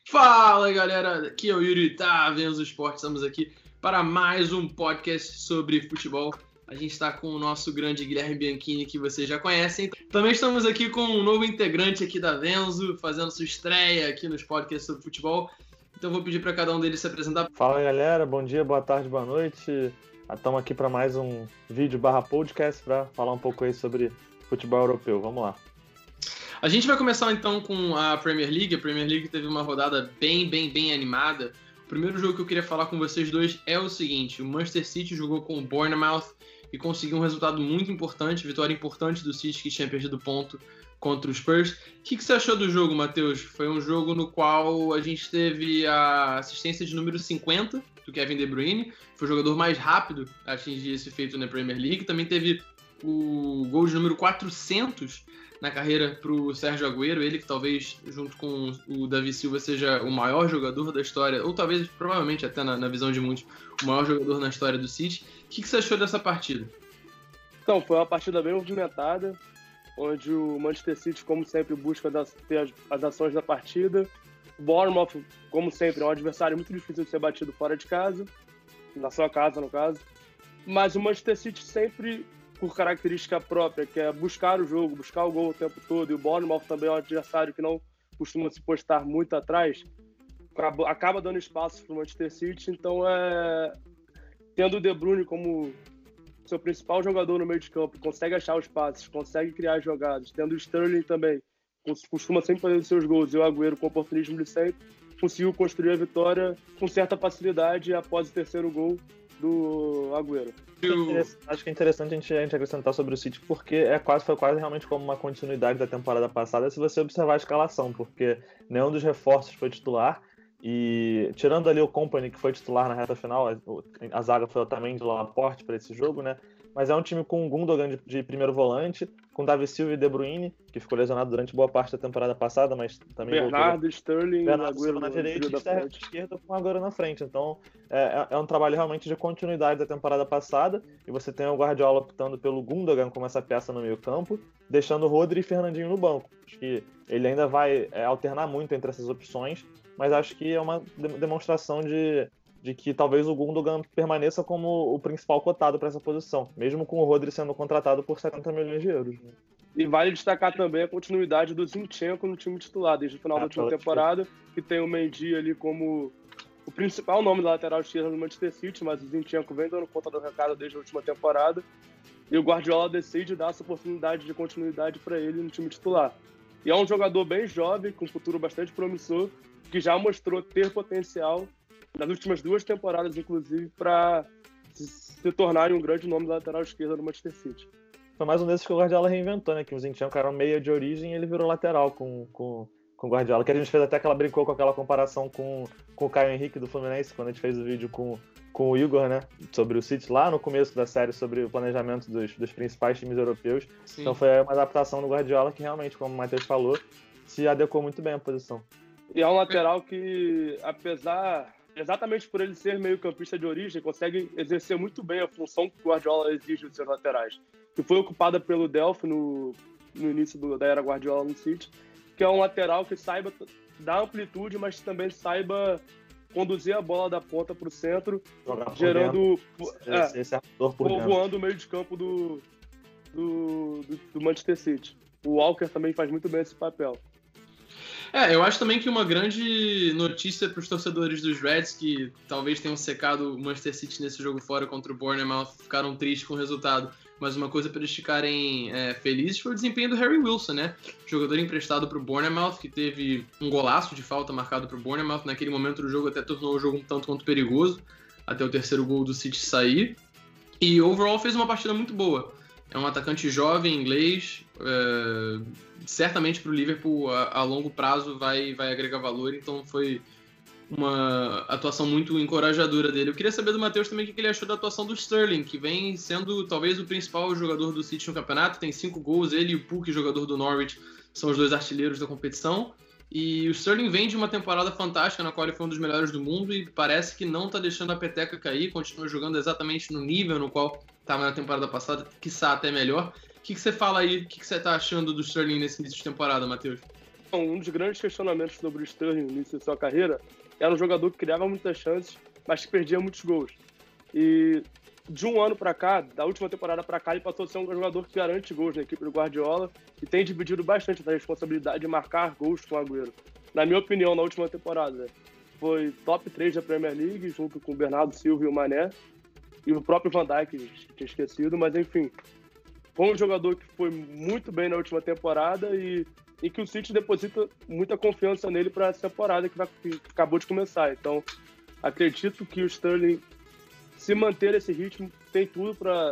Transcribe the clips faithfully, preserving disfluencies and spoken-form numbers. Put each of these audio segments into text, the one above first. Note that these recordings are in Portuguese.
Fala galera, aqui é o Yuri, tá vendo os esportes, estamos aqui para mais um podcast sobre futebol. A gente está com o nosso grande Guilherme Bianchini, que vocês já conhecem. Também estamos aqui com um novo integrante aqui da Venzo, fazendo sua estreia aqui nos podcasts sobre futebol. Então vou pedir para cada um deles se apresentar. Fala galera, bom dia, boa tarde, boa noite. Estamos aqui para mais um vídeo barra podcast para falar um pouco aí sobre futebol europeu. Vamos lá. A gente vai começar então com a Premier League. A Premier League teve uma rodada bem, bem, bem animada. O primeiro jogo que eu queria falar com vocês dois é o seguinte: o Manchester City jogou com o Bournemouth e conseguiu um resultado muito importante, vitória importante do City, que tinha perdido ponto contra os Spurs. O que, que você achou do jogo, Matheus? Foi um jogo no qual a gente teve a assistência de número cinquenta do Kevin De Bruyne, foi o jogador mais rápido a atingir esse feito na Premier League. Também teve o gol de número quatrocentos na carreira para o Sérgio Agüero, ele que talvez, junto com o Davi Silva, seja o maior jogador da história, ou talvez, provavelmente até na, na visão de muitos, o maior jogador na história do City. O que, que você achou dessa partida? Então, foi uma partida bem movimentada, onde o Manchester City, como sempre, busca das, ter as, as ações da partida. O Bournemouth, como sempre, é um adversário muito difícil de ser batido fora de casa, na sua casa, no caso. Mas o Manchester City sempre, por característica própria, que é buscar o jogo, buscar o gol o tempo todo, e o Bournemouth também é um adversário que não costuma se postar muito atrás, acaba dando espaço para o Manchester City. Então, é... tendo o De Bruyne como seu principal jogador no meio de campo, consegue achar os passes, consegue criar jogadas, tendo o Sterling também, costuma sempre fazer os seus gols, e o Agüero, com o oportunismo de sempre, conseguiu construir a vitória com certa facilidade após o terceiro gol do Agüero. Acho que é interessante a gente, a gente acrescentar sobre o City, porque é quase, foi quase realmente como uma continuidade da temporada passada, se você observar a escalação, porque nenhum dos reforços foi titular, e tirando ali o Kompany, que foi titular na reta final, a, a zaga foi também de Laporte para esse jogo, né? Mas é um time com o Gundogan de, de primeiro volante, com Davi Silva e De Bruyne, que ficou lesionado durante boa parte da temporada passada, mas também Bernardo, voltou. Sterling, Bernardo Silva na direita e Sterling na esquerda, com o Agüero na frente. Então é, é um trabalho realmente de continuidade da temporada passada, e você tem o Guardiola optando pelo Gundogan como essa peça no meio campo, deixando o Rodri e Fernandinho no banco. Acho que ele ainda vai é, alternar muito entre essas opções, mas acho que é uma demonstração de de que talvez o Gundogan permaneça como o principal cotado para essa posição, mesmo com o Rodri sendo contratado por setenta milhões de euros. Né? E vale destacar também a continuidade do Zinchenko no time titular, desde o final ah, da última temporada, que tem o Mendy ali como o principal nome da lateral esquerda do Manchester City, mas o Zinchenko vem dando conta do recado desde a última temporada, e o Guardiola decide dar essa oportunidade de continuidade para ele no time titular. E é um jogador bem jovem, com um futuro bastante promissor, que já mostrou ter potencial nas últimas duas temporadas, inclusive, para se tornar um grande nome da lateral esquerda do Manchester City. Foi mais um desses que o Guardiola reinventou, né? Que o Zinchenko era um meia de origem e ele virou lateral com, com, com o Guardiola. Que a gente fez até aquela brincou com aquela comparação com, com o Caio Henrique do Fluminense, quando a gente fez o vídeo com, com o Igor, né? Sobre o City, lá no começo da série, sobre o planejamento dos, dos principais times europeus. Sim. Então foi uma adaptação do Guardiola que realmente, como o Matheus falou, se adequou muito bem à posição. E é um lateral que, apesar... exatamente por ele ser meio campista de origem, consegue exercer muito bem a função que o Guardiola exige dos seus laterais, que foi ocupada pelo Delphi no, no início do, da era Guardiola no City, que é um lateral que saiba dar amplitude, mas também saiba conduzir a bola da ponta para o centro, gerando é, voando o meio de campo do, do, do, do Manchester City. O Walker também faz muito bem esse papel. É, eu acho também que uma grande notícia para os torcedores dos Reds, que talvez tenham secado o Manchester City nesse jogo fora contra o Bournemouth, ficaram tristes com o resultado, mas uma coisa para eles ficarem é, felizes foi o desempenho do Harry Wilson, né? Jogador emprestado para o Bournemouth, que teve um golaço de falta marcado para o Bournemouth. Naquele momento do jogo até tornou o jogo um tanto quanto perigoso, até o terceiro gol do City sair. E overall fez uma partida muito boa. É um atacante jovem, inglês, é, certamente para o Liverpool a, a longo prazo vai, vai agregar valor, então foi uma atuação muito encorajadora dele. Eu queria saber do Matheus também o que ele achou da atuação do Sterling, que vem sendo talvez o principal jogador do City no campeonato, tem cinco gols, ele e o Pukki, jogador do Norwich, são os dois artilheiros da competição, e o Sterling vem de uma temporada fantástica, na qual ele foi um dos melhores do mundo, e parece que não está deixando a peteca cair, continua jogando exatamente no nível no qual estava na temporada passada, quiçá até melhor. O que, que você fala aí, o que, que você está achando do Sterling nesse início de temporada, Matheus? Um dos grandes questionamentos sobre o Sterling no início da sua carreira era um jogador que criava muitas chances, mas que perdia muitos gols. E de um ano para cá, da última temporada para cá, ele passou a ser um jogador que garante gols na equipe do Guardiola e tem dividido bastante a responsabilidade de marcar gols com o Agüero. Na minha opinião, na última temporada, foi top três da Premier League, junto com o Bernardo Silva e o Mané, e o próprio Van Dijk, que tinha esquecido, mas enfim, foi um jogador que foi muito bem na última temporada e, e que o City deposita muita confiança nele para essa temporada que, vai, que acabou de começar. Então, acredito que o Sterling, se manter esse ritmo, tem tudo para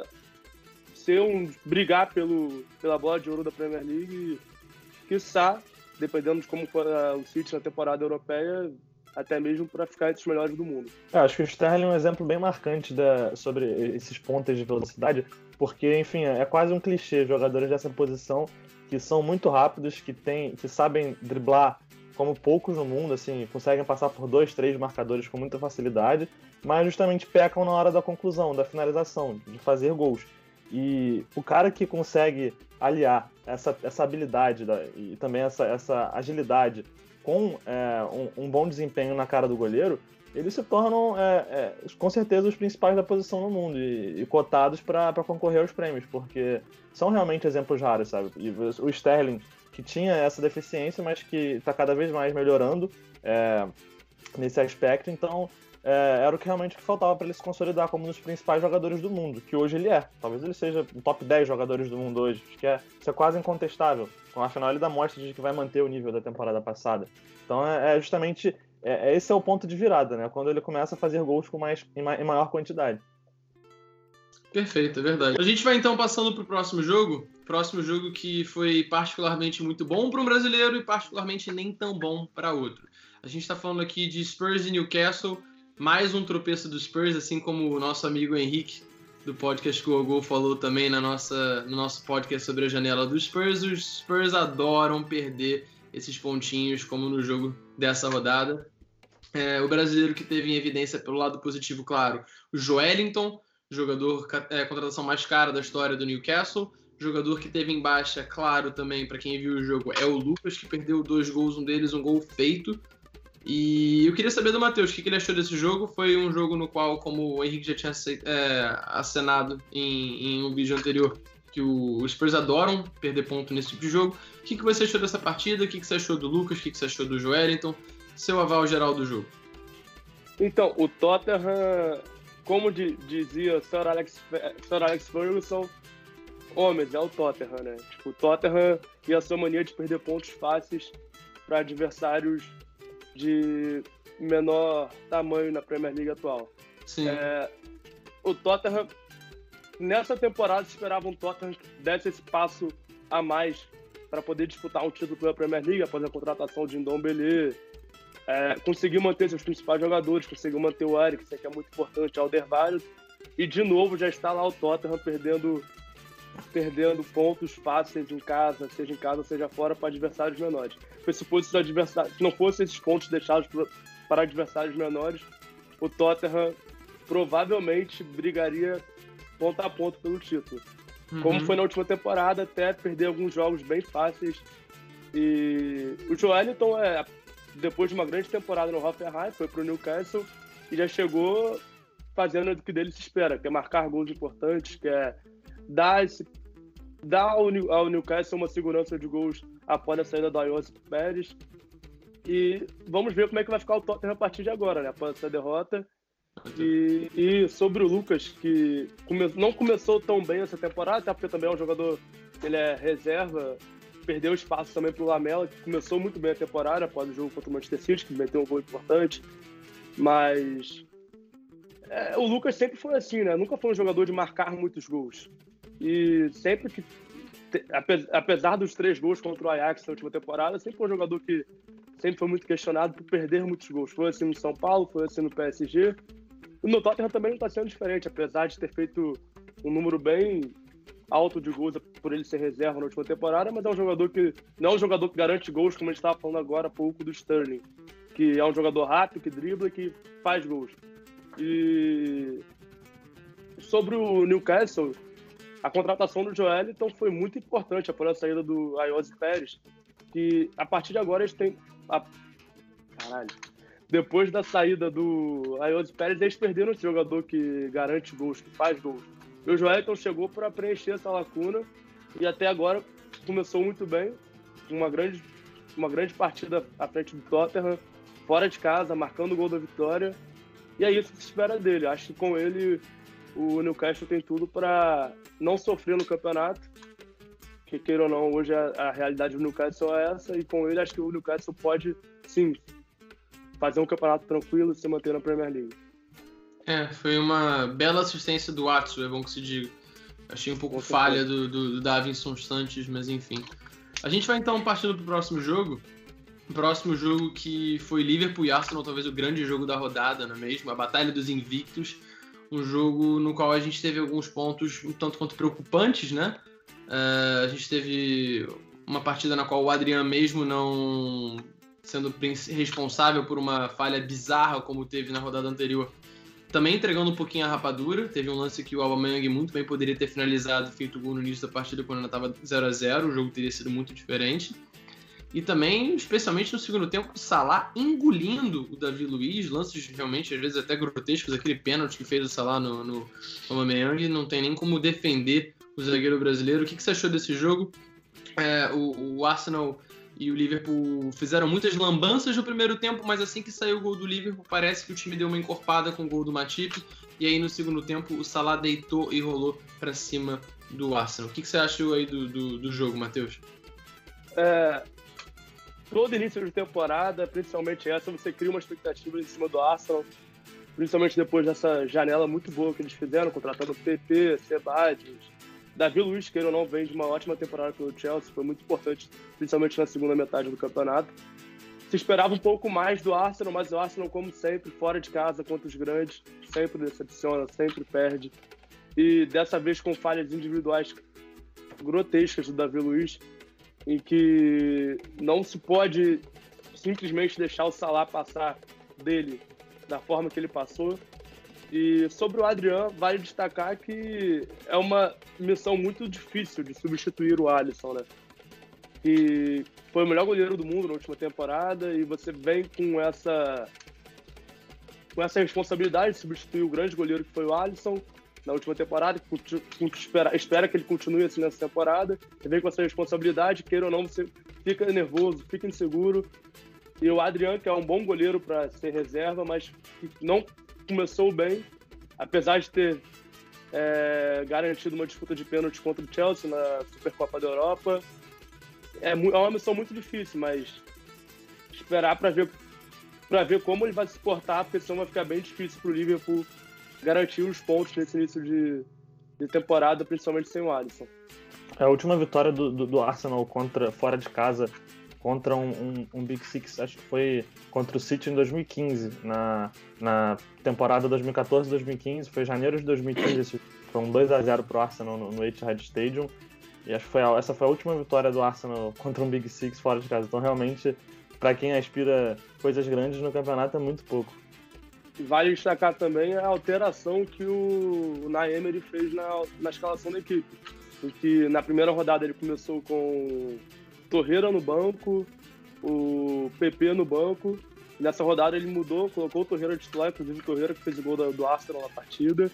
ser um brigar pelo, pela bola de ouro da Premier League e, quiçá, dependendo de como for o City na temporada europeia, até mesmo para ficar entre os melhores do mundo. Eu acho que o Sterling é um exemplo bem marcante da, sobre esses pontos de velocidade, porque, enfim, é quase um clichê, jogadores dessa posição que são muito rápidos, que, tem, que sabem driblar como poucos no mundo, assim, conseguem passar por dois, três marcadores com muita facilidade, mas justamente pecam na hora da conclusão, da finalização, de fazer gols. E o cara que consegue aliar essa, essa habilidade da, e também essa, essa agilidade com é, um, um bom desempenho na cara do goleiro, eles se tornam, é, é, com certeza, os principais da posição no mundo e, e cotados para concorrer aos prêmios, porque são realmente exemplos raros, sabe? E o Sterling, que tinha essa deficiência, mas que está cada vez mais melhorando é, nesse aspecto, então é, era o que realmente faltava para ele se consolidar como um dos principais jogadores do mundo, que hoje ele é. Talvez ele seja um top dez jogadores do mundo hoje, acho que é, isso é quase incontestável. Afinal, ele dá mostra de que vai manter o nível da temporada passada. Então, é, é justamente... É, esse é o ponto de virada, né? Quando ele começa a fazer gols com mais, em, em maior quantidade. Perfeito, é verdade. A gente vai então passando para o próximo jogo. Próximo jogo que foi particularmente muito bom para um brasileiro e particularmente nem tão bom para outro. A gente está falando aqui de Spurs e Newcastle. Mais um tropeço do Spurs, assim como o nosso amigo Henrique do podcast Go Go falou também na nossa, no nosso podcast sobre a janela dos Spurs. Os Spurs adoram perder esses pontinhos, como no jogo dessa rodada. É, o brasileiro que teve em evidência pelo lado positivo, claro, o Joelinton, jogador, é, contratação mais cara da história do Newcastle. Jogador que teve em baixa, claro, também, para quem viu o jogo, é o Lucas, que perdeu dois gols, um deles um gol feito. E eu queria saber do Matheus, o que ele achou desse jogo. Foi um jogo no qual, como o Henrique já tinha é, acenado em, em um vídeo anterior, que o, os Spurs adoram perder ponto nesse tipo de jogo. O que você achou dessa partida? O que você achou do Lucas? O que você achou do Joelinton? Seu aval geral do jogo. Então, o Tottenham, como de, dizia Sir Alex, Sir Alex Ferguson, homens, é o Tottenham, né? Tipo, o Tottenham e a sua mania de perder pontos fáceis para adversários de menor tamanho na Premier League atual. Sim. É, o Tottenham, nessa temporada, esperava um Tottenham que desse esse passo a mais para poder disputar um título pela Premier League após a contratação de Ndombele, é, conseguiu manter seus principais jogadores, conseguiu manter o Eriksen, que é muito importante, Alderweireld, e de novo já está lá o Tottenham perdendo, perdendo pontos fáceis em casa, seja em casa, seja fora, para adversários menores. Se, fosse adversários, se não fossem esses pontos deixados para adversários menores, o Tottenham provavelmente brigaria ponto a ponto pelo título. Uhum. Como foi na última temporada, até perder alguns jogos bem fáceis. E o Joelinton, é, depois de uma grande temporada no Hoffenheim, foi para o Newcastle e já chegou fazendo o que dele se espera, que é marcar gols importantes, que é dar, esse, dar ao, ao Newcastle uma segurança de gols após a saída do Josip Pérez. E vamos ver como é que vai ficar o Tottenham a partir de agora, né? Após essa derrota. E, e sobre o Lucas, que come, não começou tão bem essa temporada, até porque também é um jogador, ele é reserva, perdeu espaço também para o Lamela, que começou muito bem a temporada após o jogo contra o Manchester City, que meteu um gol importante. Mas é, o Lucas sempre foi assim, né? Nunca foi um jogador de marcar muitos gols. E sempre que, apesar dos três gols contra o Ajax na última temporada, sempre foi um jogador que sempre foi muito questionado por perder muitos gols. Foi assim no São Paulo, foi assim no P S G. E no Tottenham também não está sendo diferente, apesar de ter feito um número bem alto de gols por ele ser reserva na última temporada, mas é um jogador que não é um jogador que garante gols, como a gente estava falando agora há pouco do Sterling, que é um jogador rápido, que dribla e que faz gols. E sobre o Newcastle, a contratação do Joelinton foi muito importante após a saída do Josip Pérez, que a partir de agora eles têm... A... Caralho. Depois da saída do Ayoze Pérez, eles perderam esse jogador que garante gols, que faz gols. E o Joelinton chegou para preencher essa lacuna e até agora começou muito bem, uma grande, uma grande partida à frente do Tottenham, fora de casa, marcando o gol da vitória. E é isso que se espera dele. Acho que com ele o Newcastle tem tudo para não sofrer no campeonato, que queira ou não, hoje a, a realidade do Newcastle é essa, e com ele acho que o Newcastle pode, sim, fazer um campeonato tranquilo e se manter na Premier League. É, foi uma bela assistência do Atsu, é bom que se diga. Achei um pouco falha do, do, do Davinson Santos, mas enfim. A gente vai então partindo para o próximo jogo. O próximo jogo que foi Liverpool e Arsenal, talvez o grande jogo da rodada, não é mesmo? A Batalha dos Invictos. Um jogo no qual a gente teve alguns pontos um tanto quanto preocupantes, né? Uh, a gente teve uma partida na qual o Adrian, mesmo não sendo responsável por uma falha bizarra como teve na rodada anterior, também entregando um pouquinho a rapadura. Teve um lance que o Aubameyang muito bem poderia ter finalizado, feito o gol no início da partida quando ainda estava zero a zero, o jogo teria sido muito diferente. E também, especialmente no segundo tempo, o Salah engolindo o Davi Luiz, lances realmente, às vezes, até grotescos, aquele pênalti que fez o Salah no, no Aubameyang, não tem nem como defender o zagueiro brasileiro. O que, que você achou desse jogo? É, o, o Arsenal e o Liverpool fizeram muitas lambanças no primeiro tempo, mas assim que saiu o gol do Liverpool, parece que o time deu uma encorpada com o gol do Matip, e aí no segundo tempo o Salah deitou e rolou para cima do Arsenal. O que, que você achou aí do, do, do jogo, Matheus? É... Todo início de temporada, principalmente essa, você cria uma expectativa em cima do Arsenal, principalmente depois dessa janela muito boa que eles fizeram, contratando P P, Sebadios, Davi Luiz, queira ou não, vem de uma ótima temporada pelo Chelsea, foi muito importante, principalmente na segunda metade do campeonato. Se esperava um pouco mais do Arsenal, mas o Arsenal, como sempre, fora de casa contra os grandes, sempre decepciona, sempre perde. E dessa vez com falhas individuais grotescas do Davi Luiz, em que não se pode simplesmente deixar o Salah passar dele da forma que ele passou. E sobre o Adrian, vale destacar que é uma missão muito difícil de substituir o Alisson, né? Que foi o melhor goleiro do mundo na última temporada e você vem com essa, com essa responsabilidade de substituir o grande goleiro que foi o Alisson na última temporada, que espera, espera que ele continue assim nessa temporada, você vem com essa responsabilidade, queira ou não, você fica nervoso, fica inseguro. E o Adrian, que é um bom goleiro para ser reserva, mas não começou bem, apesar de ter é, garantido uma disputa de pênalti contra o Chelsea na Supercopa da Europa. É, é uma missão muito difícil, mas esperar para ver, para ver como ele vai se portar, porque senão vai ficar bem difícil para o Liverpool garantir os pontos nesse início de, de temporada, principalmente sem o Alisson. É a última vitória do, do, do Arsenal contra, fora de casa contra um, um, um Big Six, acho que foi contra o City em dois mil e quinze, na, na temporada dois mil e catorze dois mil e quinze, foi janeiro de dois mil e quinze, foi um dois a zero pro Arsenal no, no Etihad Stadium, e acho que foi a, essa foi a última vitória do Arsenal contra um Big Six fora de casa, então realmente, para quem aspira coisas grandes no campeonato, é muito pouco. Vale destacar também a alteração que o Unai Emery fez na, na escalação da equipe, em que na primeira rodada ele começou com Torreira no banco, o P P no banco. Nessa rodada ele mudou, colocou o Torreira titular, inclusive o Torreira que fez o gol do, do Arsenal na partida,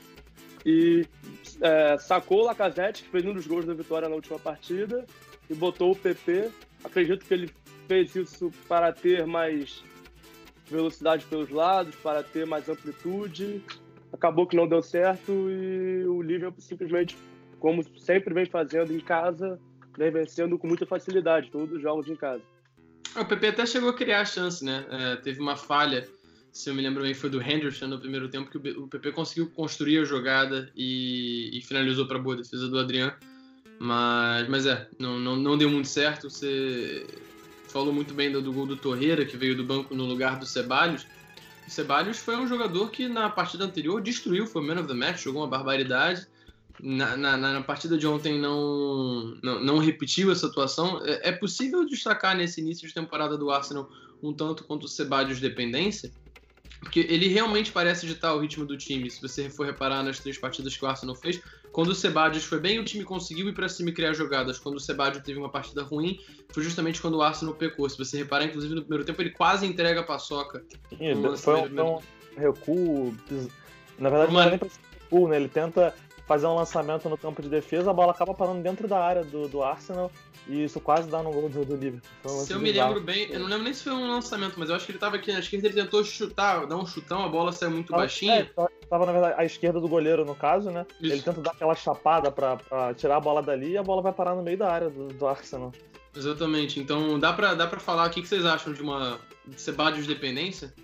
e é, sacou o Lacazette, que fez um dos gols da vitória na última partida, e botou o P P. Acredito que ele fez isso para ter mais velocidade pelos lados, para ter mais amplitude. Acabou que não deu certo e o Liverpool simplesmente, como sempre vem fazendo em casa, vem vencendo com muita facilidade todos os jogos em casa. O P P até chegou a criar a chance, né? É, teve uma falha, se eu me lembro bem, foi do Henderson no primeiro tempo, que o P P conseguiu construir a jogada e, e finalizou para a boa defesa do Adrian. Mas, mas é, não, não, não deu muito certo. Você falou muito bem do, do gol do Torreira, que veio do banco no lugar do Ceballos. O Ceballos foi um jogador que na partida anterior destruiu, foi o man of the match, jogou uma barbaridade. Na, na, na partida de ontem não, não, não repetiu essa atuação. É, é possível destacar nesse início de temporada do Arsenal um tanto quanto o Ceballos dependência, Porque ele realmente parece ditar o ritmo do time, se você for reparar nas três partidas que o Arsenal fez. Quando o Sebadios foi bem, o time conseguiu ir pra cima e criar jogadas. Quando o Sebadios teve uma partida ruim, foi justamente quando o Arsenal pecou. Se você reparar, inclusive, no primeiro tempo, ele quase entrega a paçoca. Sim, foi um, um recuo... Na verdade, uma... não é nem pra ser recuo, né? Ele tenta fazer um lançamento no campo de defesa, a bola acaba parando dentro da área do, do Arsenal, e isso quase dá no gol do, do Liverpool. Um se eu me lembro bem, eu não lembro nem se foi um lançamento, mas eu acho que ele tava aqui na esquerda, ele tentou chutar, dar um chutão, a bola saiu muito tava, baixinha. É, tava, na verdade, à esquerda do goleiro, no caso, né? Isso. Ele tenta dar aquela chapada pra, pra tirar a bola dali e a bola vai parar no meio da área do, do Arsenal. Exatamente, então dá pra, dá pra falar, o que, que vocês acham de uma de Sebadios dependência?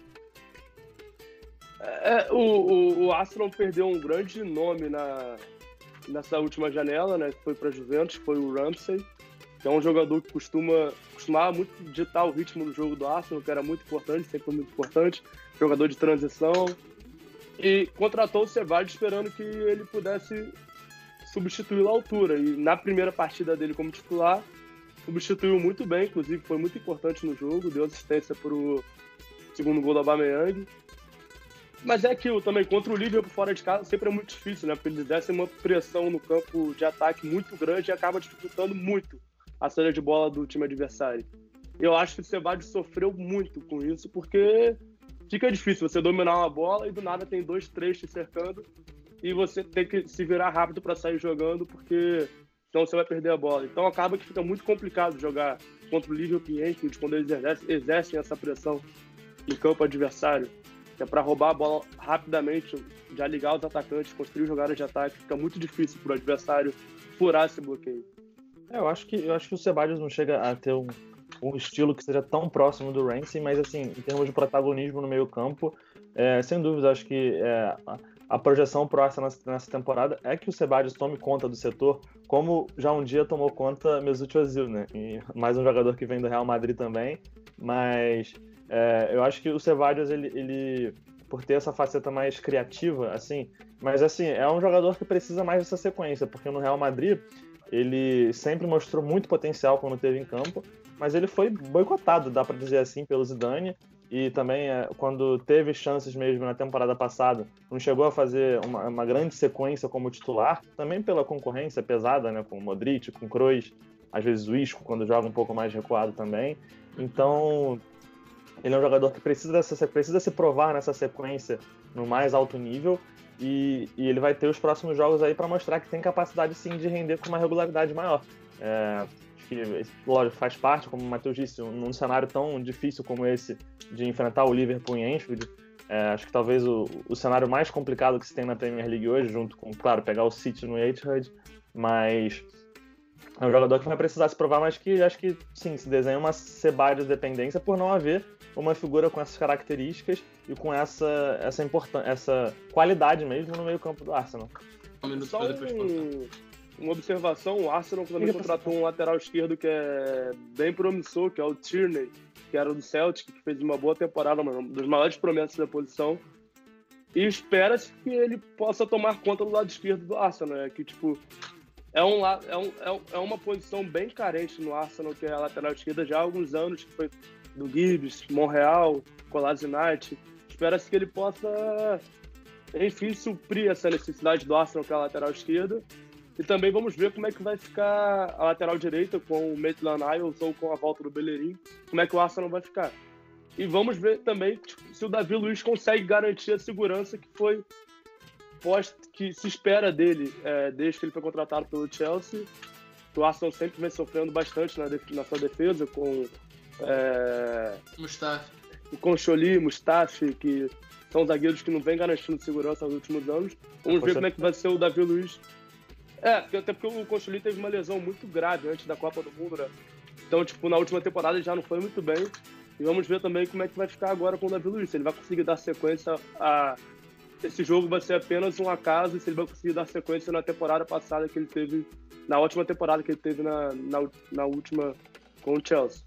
É, o, o, o Arsenal perdeu um grande nome na, nessa última janela, né? Que foi pra Juventus, foi o Ramsey, que é um jogador que costuma, costumava muito ditar o ritmo do jogo do Arsenal, que era muito importante, sempre foi muito importante, jogador de transição, e contratou o Sebadios esperando que ele pudesse substituí-lo à altura, e na primeira partida dele como titular, substituiu muito bem, inclusive foi muito importante no jogo, deu assistência para o segundo gol do Aubameyang. Mas é aquilo também, contra o Liverpool fora de casa sempre é muito difícil, né? Porque eles dessem uma pressão no campo de ataque muito grande e acaba dificultando muito a saída de bola do time adversário. Eu acho que o Sebadios sofreu muito com isso, porque fica difícil você dominar uma bola e do nada tem dois, três te cercando e você tem que se virar rápido para sair jogando, porque senão você vai perder a bola. Então acaba que fica muito complicado jogar contra o Liverpool e Anfield quando eles exercem, exercem essa pressão no campo adversário. Que é para roubar a bola rapidamente, já ligar os atacantes, construir jogadas de ataque, fica muito difícil para o adversário furar esse bloqueio. É, eu acho que eu acho que o Sebadios não chega a ter um, um estilo que seja tão próximo do Ramsey, mas assim, em termos de protagonismo no meio-campo, é, sem dúvida, acho que é, a, a projeção pro Arsenal nessa, nessa temporada é que o Sebadios tome conta do setor, como já um dia tomou conta Mesut Ozil, né? E mais um jogador que vem do Real Madrid também, mas É, eu acho que o Sebadios, ele, ele, por ter essa faceta mais criativa, assim, mas assim, é um jogador que precisa mais dessa sequência, porque no Real Madrid ele sempre mostrou muito potencial quando esteve em campo, mas ele foi boicotado, dá pra dizer assim, pelo Zidane, e também é, quando teve chances mesmo na temporada passada, não chegou a fazer uma, uma grande sequência como titular, também pela concorrência pesada, né, com o Modric, com o Kroos, às vezes o Isco, quando joga um pouco mais recuado também, então ele é um jogador que precisa, dessa, precisa se provar nessa sequência no mais alto nível e, e ele vai ter os próximos jogos aí para mostrar que tem capacidade sim de render com uma regularidade maior. É, acho que, lógico, faz parte, como o Matheus disse, num cenário tão difícil como esse de enfrentar o Liverpool em Anfield. É, acho que talvez o, o cenário mais complicado que se tem na Premier League hoje, junto com, claro, pegar o City no Etihad, mas é um jogador que vai precisar se provar, mas que acho que sim, se desenha uma Sebadios dependência por não haver uma figura com essas características e com essa, essa, importan- essa qualidade mesmo no meio campo do Arsenal. Só um, uma observação, o Arsenal também contratou um lateral esquerdo que é bem promissor, que é o Tierney, que era do Celtic, que fez uma boa temporada, uma das maiores promessas da posição, e espera-se que ele possa tomar conta do lado esquerdo do Arsenal, né? Que tipo, é, um, é, um, é uma posição bem carente no Arsenal, que é a lateral esquerda já há alguns anos, que foi do Gibbs, Monreal, Kolasinac. Espera-se que ele possa, enfim, suprir essa necessidade do Arsenal que é a lateral esquerda. E também vamos ver como é que vai ficar a lateral direita com o Maitland-Niles ou com a volta do Bellerin, como é que o Arsenal vai ficar. E vamos ver também tipo, se o Davi Luiz consegue garantir a segurança que foi post, que se espera dele é, desde que ele foi contratado pelo Chelsea. O Arsenal sempre vem sofrendo bastante na, def- na sua defesa com É... Mustafi. Com Choli, Mustafi, que são zagueiros que não vêm garantindo segurança nos últimos anos. Vamos ver como é que vai ser o Davi Luiz. É, até porque o Concholi teve uma lesão muito grave antes da Copa do Mundo, né? Então, tipo, na última temporada ele já não foi muito bem. E vamos ver também como é que vai ficar agora com o Davi Luiz. Se ele vai conseguir dar sequência a... Esse jogo vai ser apenas um acaso, e se ele vai conseguir dar sequência na temporada passada que ele teve, na ótima temporada que ele teve na, na, na última com o Chelsea.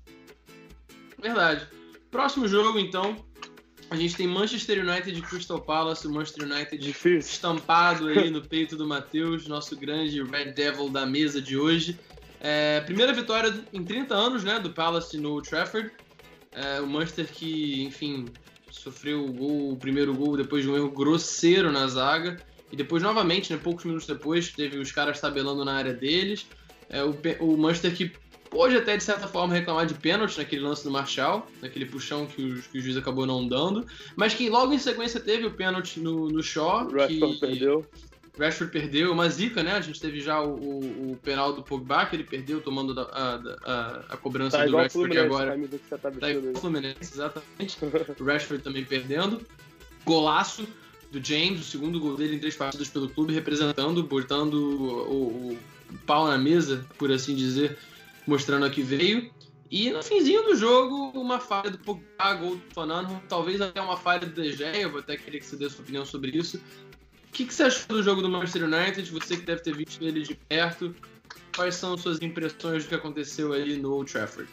Verdade. Próximo jogo, então, a gente tem Manchester United e Crystal Palace, o Manchester United Difícil. Estampado aí no peito do Matheus, nosso grande Red Devil da mesa de hoje. É, primeira vitória em trinta anos, né, do Palace no Trafford. É, o Manchester que, enfim, sofreu o, gol, o primeiro gol depois de um erro grosseiro na zaga. E depois, novamente, né, poucos minutos depois, teve os caras tabelando na área deles. É, o, o Munster que pôde até, de certa forma, reclamar de pênalti naquele lance do Marshall, naquele puxão que o, que o juiz acabou não dando. Mas que logo em sequência teve o pênalti no, no Shaw. O Rashford que... perdeu. Rashford perdeu, uma zica, né? A gente teve já o, o, o penal do Pogba, que ele perdeu tomando a, a, a, a cobrança tá do Rashford, que agora que você tá tá igual o Fluminense, exatamente. O Rashford também perdendo. Golaço do James, o segundo gol dele em três partidas pelo clube, representando, botando o, o, o pau na mesa, por assim dizer, mostrando a que veio. E no finzinho do jogo, uma falha do Pogba, gol do Tonano, talvez até uma falha do De Gea, eu vou até querer que você dê sua opinião sobre isso. O que, que você achou do jogo do Manchester United? Você que deve ter visto ele de perto, quais são suas impressões do que aconteceu ali no Old Trafford?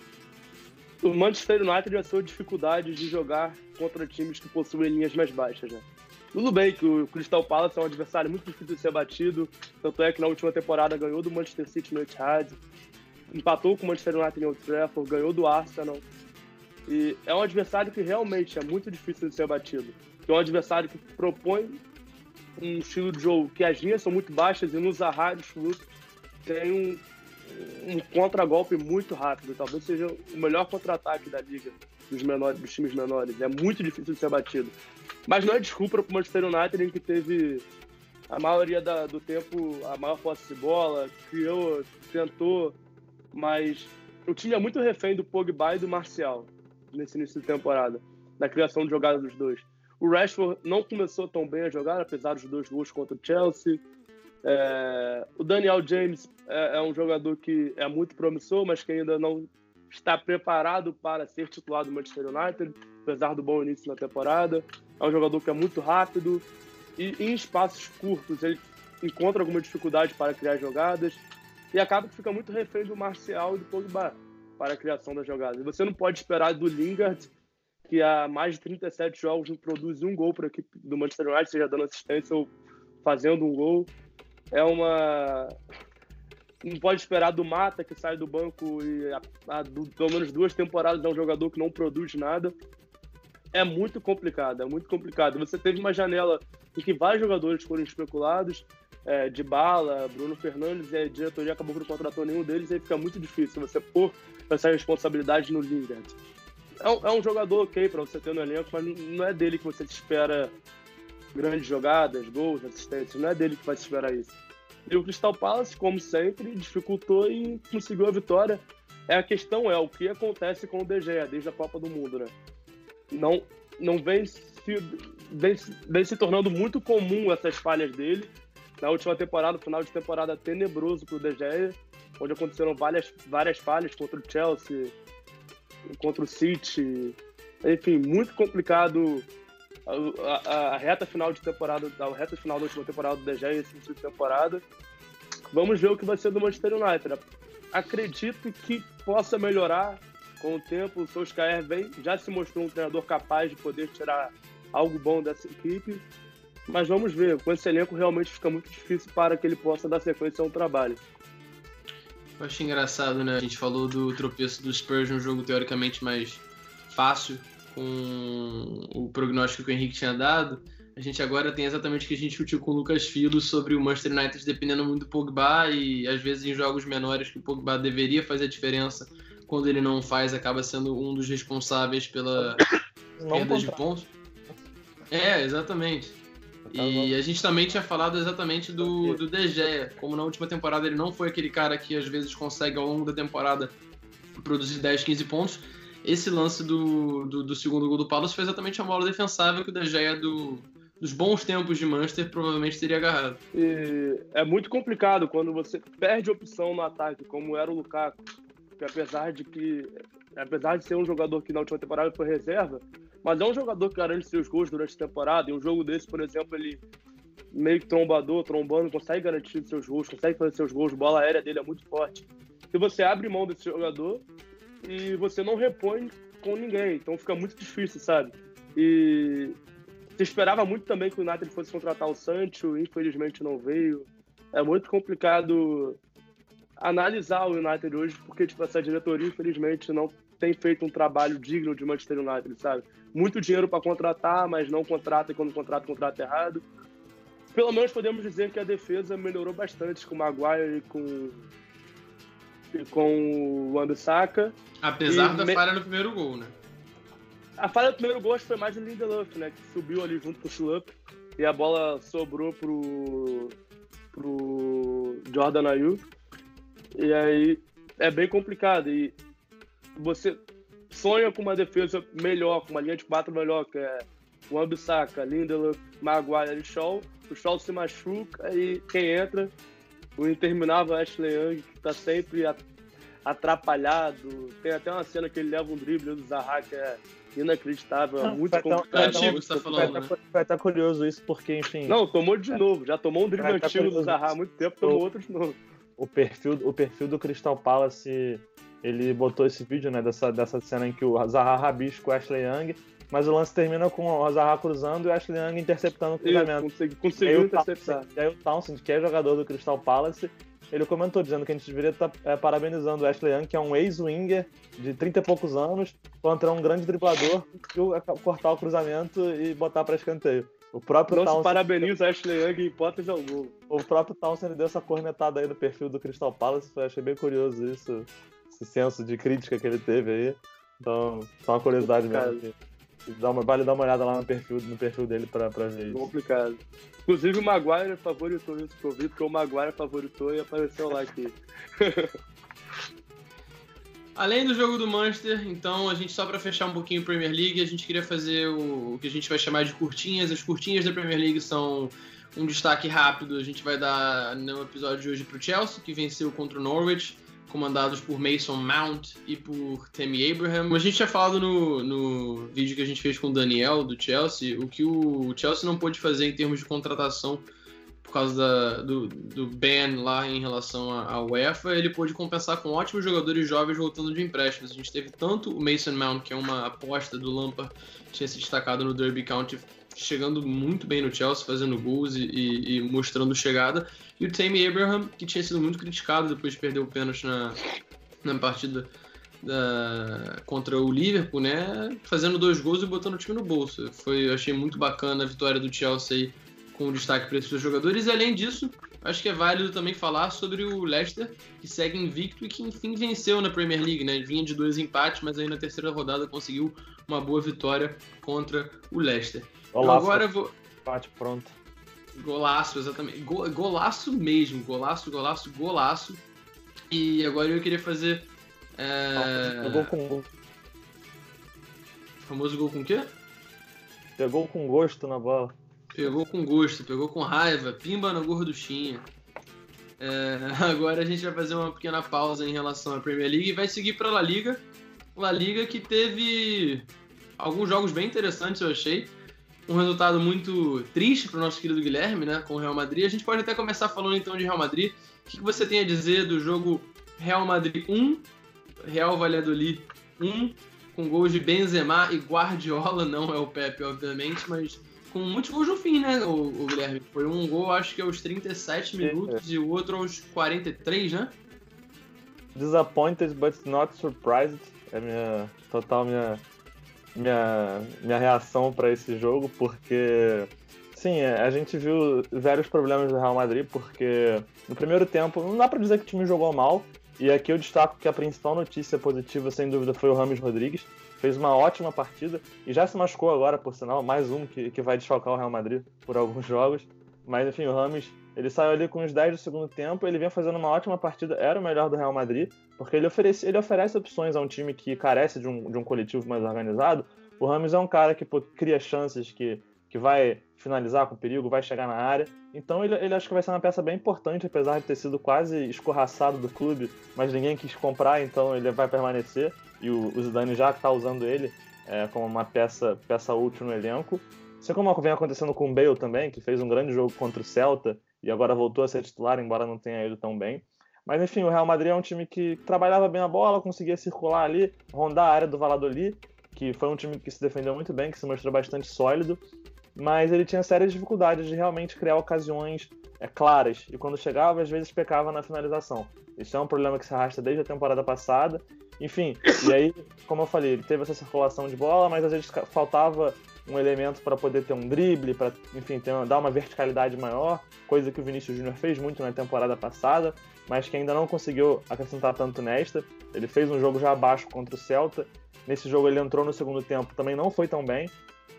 O Manchester United já sua dificuldade de jogar contra times que possuem linhas mais baixas, né? Tudo bem que o Crystal Palace é um adversário muito difícil de ser batido, tanto é que na última temporada ganhou do Manchester City no Etihad, empatou com o Manchester United no Old Trafford, ganhou do Arsenal. E é um adversário que realmente é muito difícil de ser batido. É um adversário que propõe um estilo de jogo que as linhas são muito baixas e no Zaha tem um, um contra-golpe muito rápido. Talvez seja o melhor contra-ataque da liga dos, menores, dos times menores. É muito difícil de ser batido. Mas não é desculpa para o Manchester United, em que teve a maioria da, do tempo a maior posse de bola, criou, tentou, mas o time é muito refém do Pogba e do Martial nesse início de temporada, na criação de jogadas dos dois. O Rashford não começou tão bem a jogar, apesar dos dois gols contra o Chelsea. É... O Daniel James é, é um jogador que é muito promissor, mas que ainda não está preparado para ser titular do Manchester United, apesar do bom início na temporada. É um jogador que é muito rápido e em espaços curtos ele encontra alguma dificuldade para criar jogadas e acaba que fica muito refém do Martial e do Pogba para a criação das jogadas. E você não pode esperar do Lingard, que há mais de trinta e sete jogos não produz um gol para a equipe do Manchester United, seja dando assistência ou fazendo um gol. É uma... Não pode esperar do Mata, que sai do banco e há, há pelo menos duas temporadas é um jogador que não produz nada. É muito complicado, é muito complicado. Você teve uma janela em que vários jogadores foram especulados, é, Dybala, Bruno Fernandes, e a diretoria acabou que não contratou nenhum deles, e aí fica muito difícil você pôr essa responsabilidade no Lingard. É um, é um jogador ok para você ter no elenco, mas não é dele que você espera grandes jogadas, gols, assistências, não é dele que vai se esperar isso. E o Crystal Palace, como sempre, dificultou e conseguiu a vitória. É, a questão é o que acontece com o De Gea desde a Copa do Mundo, né? Não, não vem, se, vem, vem se tornando muito comum essas falhas dele. Na última temporada, final de temporada tenebroso para o De Gea, onde aconteceram várias, várias falhas contra o Chelsea, contra o City, enfim, muito complicado a, a, a reta final de temporada, a reta final da última temporada do De Gea e esse início de temporada. Vamos ver o que vai ser do Manchester United. Acredito que possa melhorar com o tempo. O Solskjaer vem, já se mostrou um treinador capaz de poder tirar algo bom dessa equipe, mas vamos ver, com esse elenco realmente fica muito difícil para que ele possa dar sequência a um trabalho. Eu acho engraçado, né? A gente falou do tropeço do Spurs num jogo teoricamente mais fácil, com o prognóstico que o Henrique tinha dado. A gente agora tem exatamente o que a gente discutiu com o Lucas Filo sobre o Manchester United dependendo muito do Pogba, e às vezes em jogos menores que o Pogba deveria fazer a diferença, quando ele não faz, acaba sendo um dos responsáveis pela não perda de pontos. É, exatamente. E a gente também tinha falado exatamente do, do De Gea, como na última temporada ele não foi aquele cara que às vezes consegue ao longo da temporada produzir dez, quinze pontos. Esse lance do, do, do segundo gol do Palace foi exatamente a mola defensável que o De Gea do, dos bons tempos de Manchester provavelmente teria agarrado. E é muito complicado quando você perde opção no ataque, como era o Lukaku, que apesar de que apesar de ser um jogador que na última temporada foi reserva, mas é um jogador que garante seus gols durante a temporada. E um jogo desse, por exemplo, ele meio que trombador, trombando, consegue garantir seus gols, consegue fazer seus gols, a bola aérea dele é muito forte. E você abre mão desse jogador e você não repõe com ninguém, então fica muito difícil, sabe? E se esperava muito também que o United fosse contratar o Sancho, infelizmente não veio. É muito complicado analisar o United hoje, porque tipo, essa diretoria, infelizmente, não tem feito um trabalho digno de Manchester United, sabe? Muito dinheiro para contratar, mas não contrata e quando contrata, contrata errado. Pelo menos podemos dizer que a defesa melhorou bastante com o Maguire e com, e com o Wan-Bissaka. Apesar e da me... falha no primeiro gol, né? A falha do primeiro gol acho que foi mais do Lindelof, né? Que subiu ali junto com o Schlupp e a bola sobrou pro, pro Jordan Ayew. E aí é bem complicado. E você sonha com uma defesa melhor, com uma linha de quatro melhor, que é o Wan-Bissaka, Lindelof, Maguire e Shaw. O Shaw se machuca e quem entra? O interminável Ashley Young, que tá sempre atrapalhado. Tem até uma cena que ele leva um drible do Zaha, que é inacreditável, é muito complicado. É antigo que você tá falando, né? Vai estar curioso isso, porque, enfim... Não, tomou de novo. Já tomou um drible Vai tá antigo do Zaha há muito tempo, tomou o, outro de novo. O perfil, o perfil do Crystal Palace, ele botou esse vídeo, né, dessa, dessa cena em que o Zaha rabisca o Ashley Young, mas o lance termina com o Zaha cruzando e o Ashley Young interceptando o cruzamento. Isso, conseguiu interceptar. E aí o Townsend, que é jogador do Crystal Palace, ele comentou dizendo que a gente deveria estar é, parabenizando o Ashley Young, que é um ex-winger de trinta e poucos anos, contra um grande driblador, que cortar o cruzamento e botar para escanteio. O próprio Não Townsend... se parabeniza o Ashley Young em hipótese alguma. O próprio Townsend deu essa cornetada aí no perfil do Crystal Palace, eu achei bem curioso isso, esse senso de crítica que ele teve aí. Então, só uma curiosidade mesmo. Dá uma, vale dar uma olhada lá no perfil, no perfil dele pra, pra ver isso. Complicado. Inclusive o Maguire favoritou isso que eu vi, porque o Maguire favoritou e apareceu lá aqui. Além do jogo do Manchester, então, a gente só para fechar um pouquinho a Premier League, a gente queria fazer o, o que a gente vai chamar de curtinhas. As curtinhas da Premier League são um destaque rápido. A gente vai dar no episódio de hoje para o Chelsea, que venceu contra o Norwich, comandados por Mason Mount e por Tammy Abraham. Como a gente tinha falado no, no vídeo que a gente fez com o Daniel, do Chelsea, o que o Chelsea não pôde fazer em termos de contratação por causa da, do, do ban lá em relação à UEFA, ele pôde compensar com ótimos jogadores jovens voltando de empréstimos. A gente teve tanto o Mason Mount, que é uma aposta do Lampard, que tinha se destacado no Derby County, chegando muito bem no Chelsea, fazendo gols e, e, e mostrando chegada, e o Tammy Abraham, que tinha sido muito criticado depois de perder o pênalti na, na partida da, contra o Liverpool, né, fazendo dois gols e botando o time no bolso. Foi, eu achei muito bacana a vitória do Chelsea aí, com destaque para esses dois jogadores, e além disso, acho que é válido também falar sobre o Leicester, que segue invicto e que enfim venceu na Premier League, né? Vinha de dois empates, mas aí na terceira rodada conseguiu uma boa vitória contra o Leicester. Olá, então, agora eu vou... Empate pronto. Golaço, exatamente. Go, golaço mesmo, golaço, golaço, golaço. E agora eu queria fazer... É... Pegou com gol. O famoso gol com o quê? Pegou com gosto na bola. Pegou com gosto, pegou com raiva, pimba na gorduchinha. É, agora a gente vai fazer uma pequena pausa em relação à Premier League e vai seguir para a La Liga. La Liga que teve alguns jogos bem interessantes, eu achei. Um resultado muito triste para o nosso querido Guilherme, né, com o Real Madrid. A gente pode até começar falando então de Real Madrid. O que você tem a dizer do jogo Real Madrid um, Real Valladolid um, com gols de Benzema e Guardiola, não é o Pepe, obviamente, mas... com muitos gols no fim, né, o, o Guilherme? Foi um gol, acho que aos trinta e sete minutos é. E o outro aos quarenta e três, né? Disappointed but not surprised. É minha total minha minha, minha reação para esse jogo, porque sim, a gente viu vários problemas do Real Madrid, porque no primeiro tempo não dá para dizer que o time jogou mal, e aqui eu destaco que a principal notícia positiva, sem dúvida, foi o James Rodrigues. Fez uma ótima partida e já se machucou agora, por sinal, mais um que, que vai desfalcar o Real Madrid por alguns jogos. Mas enfim, o James, ele saiu ali com os dez do segundo tempo, ele vinha fazendo uma ótima partida, era o melhor do Real Madrid, porque ele oferece, ele oferece opções a um time que carece de um, de um coletivo mais organizado. O James é um cara que pô, cria chances, que, que vai finalizar com perigo, vai chegar na área. Então ele, ele acho que vai ser uma peça bem importante, apesar de ter sido quase escorraçado do clube, mas ninguém quis comprar, então ele vai permanecer. E o, o Zidane já está usando ele é, como uma peça, peça útil no elenco. Assim como vem acontecendo com o Bale também, que fez um grande jogo contra o Celta e agora voltou a ser titular, embora não tenha ido tão bem. Mas enfim, o Real Madrid é um time que trabalhava bem a bola, conseguia circular ali, rondar a área do Valladolid, que foi um time que se defendeu muito bem, que se mostrou bastante sólido, mas ele tinha sérias dificuldades de realmente criar ocasiões é, claras, e quando chegava, às vezes pecava na finalização. Isso é um problema que se arrasta desde a temporada passada, Enfim, e aí, como eu falei, ele teve essa circulação de bola, mas às vezes faltava um elemento para poder ter um drible, para, enfim, ter, dar uma verticalidade maior, coisa que o Vinícius Júnior fez muito na temporada passada, mas que ainda não conseguiu acrescentar tanto nesta. Ele fez um jogo já abaixo contra o Celta. Nesse jogo ele entrou no segundo tempo, também não foi tão bem.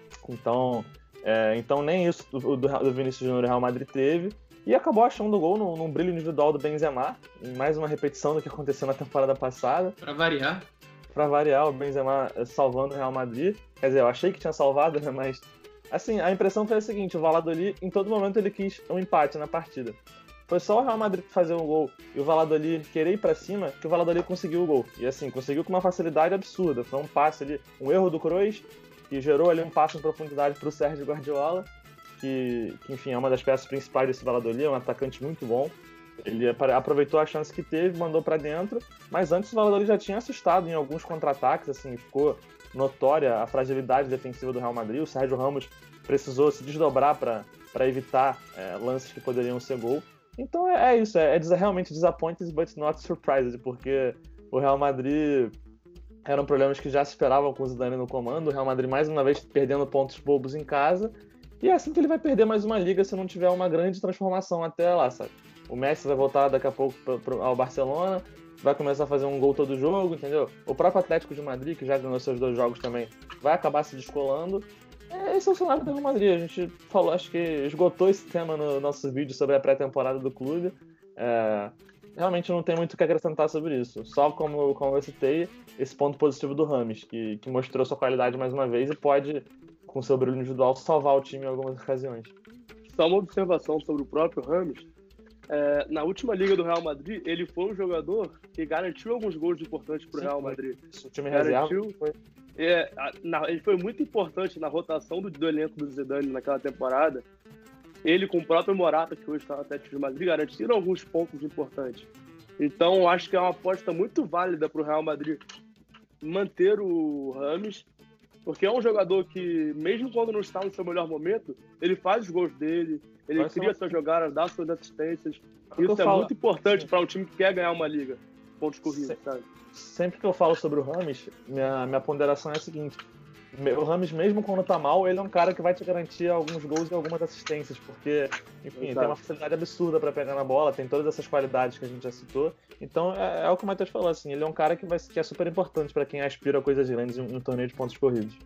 Então, é, então nem isso do, do, do Vinícius Júnior do Real Madrid teve. E acabou achando o gol num, num brilho individual do Benzema, em mais uma repetição do que aconteceu na temporada passada. Para variar. Para variar, o Benzema salvando o Real Madrid. Quer dizer, eu achei que tinha salvado, né? Mas, assim, a impressão foi a seguinte: o Valladolid, em todo momento, ele quis um empate na partida. Foi só o Real Madrid fazer um gol e o Valladolid querer ir para cima que o Valladolid conseguiu o gol. E, assim, conseguiu com uma facilidade absurda. Foi um passe ali, um erro do Kroos, que gerou ali um passe em profundidade para o Sérgio Guardiola. Que, que, enfim, é uma das peças principais desse Valladolid, é um atacante muito bom. Ele aproveitou a chance que teve, mandou para dentro, mas antes o Valladolid já tinha assustado em alguns contra-ataques, assim, ficou notória a fragilidade defensiva do Real Madrid. O Sérgio Ramos precisou se desdobrar para evitar é, lances que poderiam ser gol. Então é, é isso, é, é realmente disappointed, but not surprised, porque o Real Madrid eram problemas que já se esperavam com o Zidane no comando. O Real Madrid mais uma vez perdendo pontos bobos em casa. E é assim que ele vai perder mais uma liga se não tiver uma grande transformação até lá, sabe? O Messi vai voltar daqui a pouco pro, pro, ao Barcelona, vai começar a fazer um gol todo jogo, entendeu? O próprio Atlético de Madrid, que já ganhou seus dois jogos também, vai acabar se descolando. Esse é o cenário do Real Madrid. A gente falou, acho que esgotou esse tema no nosso vídeo sobre a pré-temporada do clube. É, realmente não tem muito o que acrescentar sobre isso. Só como, como eu citei, esse ponto positivo do Rames, que, que mostrou sua qualidade mais uma vez e pode, com seu brilho individual, salvar o time em algumas ocasiões. Só uma observação sobre o próprio Rames. É, na última Liga do Real Madrid, ele foi um jogador que garantiu alguns gols importantes para o Real Madrid. Isso, o time garantiu, reserva foi... é, na, ele foi muito importante na rotação do, do elenco do Zidane naquela temporada. Ele com o próprio Morata, que hoje está no Atlético de Madrid, garantiram alguns pontos importantes. Então, acho que é uma aposta muito válida para o Real Madrid manter o Rames, porque é um jogador que, mesmo quando não está no seu melhor momento, ele faz os gols dele, ele Vai cria suas jogadas, dá suas assistências. Isso é falo... muito importante para um time que quer ganhar uma liga. Pontos corridos, Se... sabe? Sempre que eu falo sobre o Rames, minha, minha ponderação é a seguinte: o Rames, mesmo quando tá mal, ele é um cara que vai te garantir alguns gols e algumas assistências, porque, enfim, Exato. tem uma facilidade absurda para pegar na bola, tem todas essas qualidades que a gente já citou. Então, é, é o que o Matheus falou, assim, ele é um cara que, vai, que é super importante para quem aspira a coisas grandes em um, em um torneio de pontos corridos.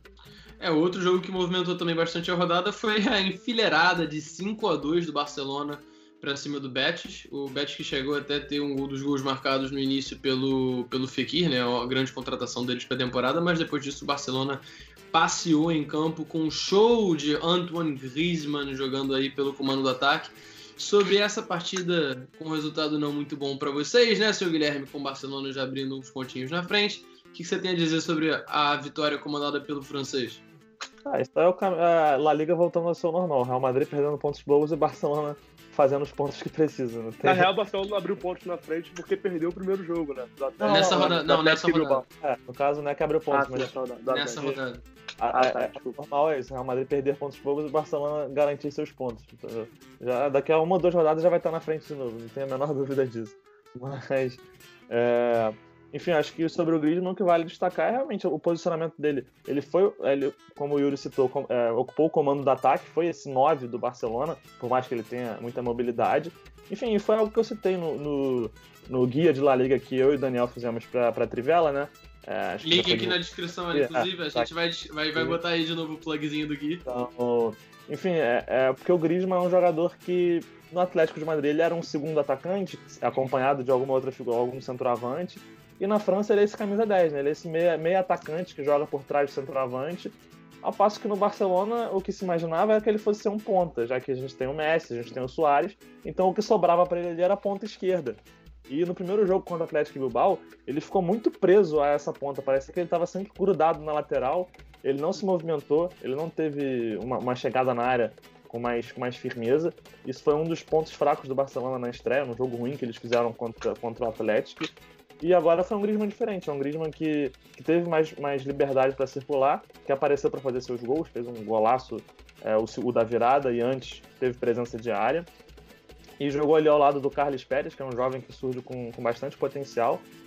É, outro jogo que movimentou também bastante a rodada foi a enfileirada de cinco a dois do Barcelona para cima do Betis. O Betis que chegou até a ter um dos gols marcados no início pelo, pelo Fekir, né, a grande contratação deles para a temporada, mas depois disso o Barcelona passeou em campo com um show de Antoine Griezmann jogando aí pelo comando do ataque. Sobre essa partida com resultado não muito bom para vocês, né, seu Guilherme, com o Barcelona já abrindo uns pontinhos na frente, o que você tem a dizer sobre a vitória comandada pelo francês? Ah, isso é o cam... a La Liga voltando ao seu normal. Real Madrid perdendo pontos bons e o Barcelona fazendo os pontos que precisa. Não tem... Na Real, o Barcelona não abriu pontos na frente porque perdeu o primeiro jogo, né? Não, nessa rodada. Não, nessa rodada. É, no caso não é que abriu pontos, ah, mas... Nessa rodada. Nessa rodada. Ah, ah, tá, é, o normal é isso, o Real Madrid perder pontos bons e o Barcelona garantir seus pontos. Já, daqui a uma ou duas rodadas já vai estar na frente de novo, não tenho a menor dúvida disso. Mas... É... Enfim, acho que sobre o Griezmann o que vale destacar é realmente o posicionamento dele. Ele foi, ele, como o Yuri citou, com, é, ocupou o comando do ataque, foi esse nove do Barcelona, por mais que ele tenha muita mobilidade. Enfim, foi algo que eu citei no, no, no guia de La Liga que eu e o Daniel fizemos para a Trivela, né? É, Link aqui na descrição, ali, inclusive, é, a gente vai, vai, vai botar aí de novo o plugzinho do guia. Então, enfim, é, é porque o Griezmann é um jogador que no Atlético de Madrid ele era um segundo atacante, acompanhado de alguma outra figura, algum centroavante. E na França ele é esse camisa dez, né? Ele é esse meia, meia atacante que joga por trás do centroavante. Ao passo que no Barcelona o que se imaginava era que ele fosse ser um ponta, já que a gente tem o Messi, a gente tem o Suárez. Então o que sobrava para ele ali era a ponta esquerda. E no primeiro jogo contra o Atlético Bilbao, ele ficou muito preso a essa ponta. Parece que ele estava sempre grudado na lateral. Ele não se movimentou, ele não teve uma, uma chegada na área com mais, com mais firmeza. Isso foi um dos pontos fracos do Barcelona na estreia, no jogo ruim que eles fizeram contra, contra o Atlético. E agora foi um Griezmann diferente, é um Griezmann que, que teve mais, mais liberdade para circular, que apareceu para fazer seus gols, fez um golaço, é, o, o da virada, e antes teve presença de área. E jogou ali ao lado do Carlos Pérez, que é um jovem que surge com, com bastante potencial.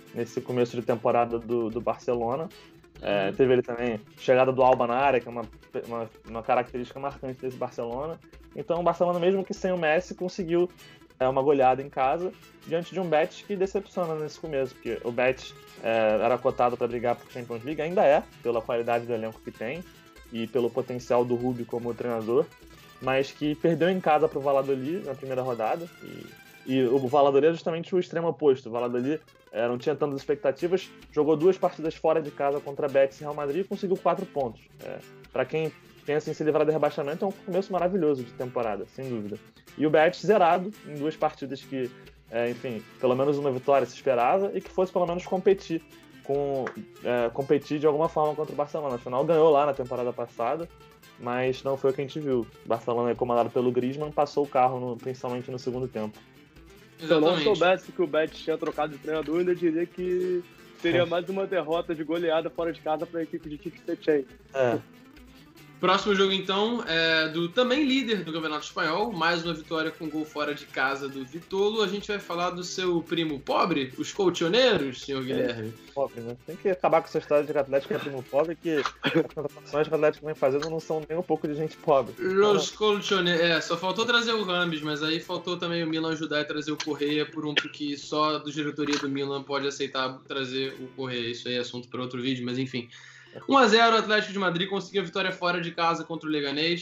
nesse começo de temporada do, do Barcelona. É, teve ele também chegada do Alba na área, que é uma, uma, uma característica marcante desse Barcelona. Então o Barcelona, mesmo que sem o Messi, conseguiu é, uma goleada em casa diante de um Betis que decepciona nesse começo, porque o Betis é, era cotado para brigar por Champions League, ainda é, pela qualidade do elenco que tem e pelo potencial do Rubio como treinador, mas que perdeu em casa para o Valladolid na primeira rodada. E, e o Valladolid é justamente o extremo oposto. O Valladolid é, não tinha tantas expectativas, jogou duas partidas fora de casa contra Betis e Real Madrid e conseguiu quatro pontos. É, para quem pensa em se livrar do rebaixamento, é um começo maravilhoso de temporada, sem dúvida. E o Betis zerado em duas partidas que, é, enfim, pelo menos uma vitória se esperava e que fosse pelo menos competir com, é, competir de alguma forma contra o Barcelona. Afinal, ganhou lá na temporada passada, mas não foi o que a gente viu. O Barcelona, comandado pelo Griezmann, passou o carro, no, principalmente no segundo tempo. Se eu não soubesse que o Betis tinha trocado de treinador, eu ainda diria que seria mais uma derrota de goleada fora de casa para a equipe de Kike Setien. É. Próximo jogo, então, é do também líder do Campeonato Espanhol, mais uma vitória com gol fora de casa do Vitolo. A gente vai falar do seu primo pobre, os colchoneiros, senhor Guilherme. É, pobre, né? Tem que acabar com essa história de que o Atlético é primo pobre, que as contratações que o Atlético vem fazendo não são nem um pouco de gente pobre. Os colchoneiros, é, só faltou trazer o Rambis, mas aí faltou também o Milan ajudar a trazer o Correia, por um que só a diretoria do Milan pode aceitar trazer o Correia. Isso aí é assunto para outro vídeo, mas enfim. um a zero, o Atlético de Madrid conseguiu a vitória fora de casa contra o Leganés.